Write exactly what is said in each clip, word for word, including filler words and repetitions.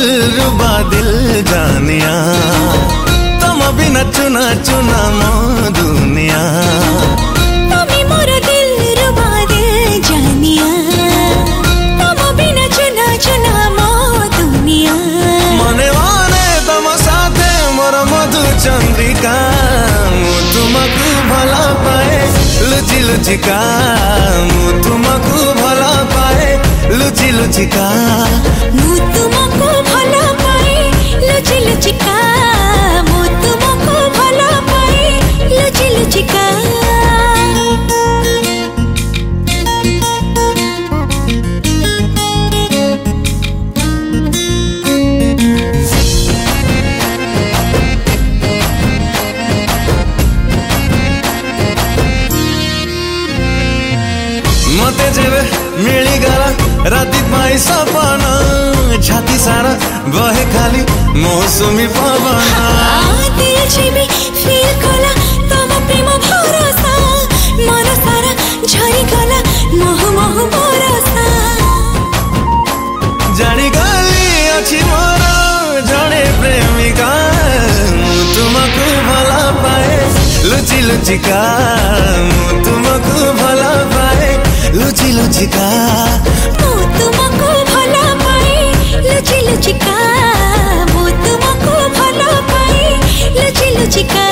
दिल रुबा दिल जानिया तुम बिना चुना चुना मो दुनिया তুমি মোর দিল রুবা দিল জানিয়া तुम बिना चुना चुना मो दुनिया मने मने तुम साथे मोर मधु चंद्रिका मु तुमको भला पाए लुचि लुचिका मु तुमको भला पाए लुचि लुचिका मु तुमको भला पाए लुचि लुचिका मु तुमको भला पाए लुचि लुचिका मते जेबे मिली गला राती पाई सपना छाती सारा बहे खाली मौसमी पवना दिल छिबी फील कला तम प्रेम भरोसा मन सारा झरी गला मोह मोह बरसा जानी गली अछि मोर जड़े प्रेमिका मु तुमको भला पाए लुचि लुचिका मु तुमको भला पाए लुचि लुचिका मु तुमको भला पाए लुचि लुचिका मु तुमको भला पाए लुचि लुचिका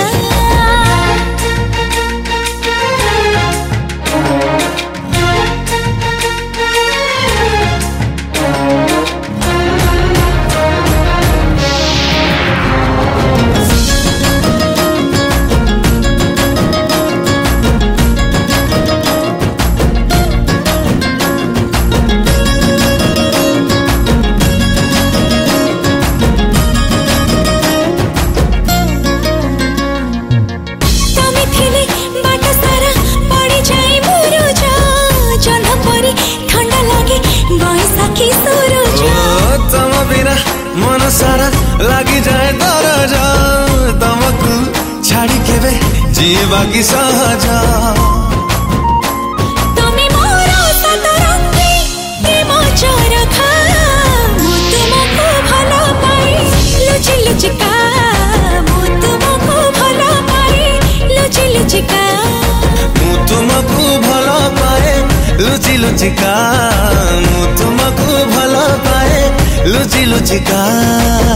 मन सारा लगी जाए दरजा तमको छाड़ी केबे जीवा की सहज तमे मोर सतरंगी प्रेम चरखा मु तुमको भला पाए लुचि लुचिका मु तुमको भला पाए लुचि लुचिका मु तुमको भला पाए लुचि लुचिका मु तुमको भला पाए लुचि लुचिका।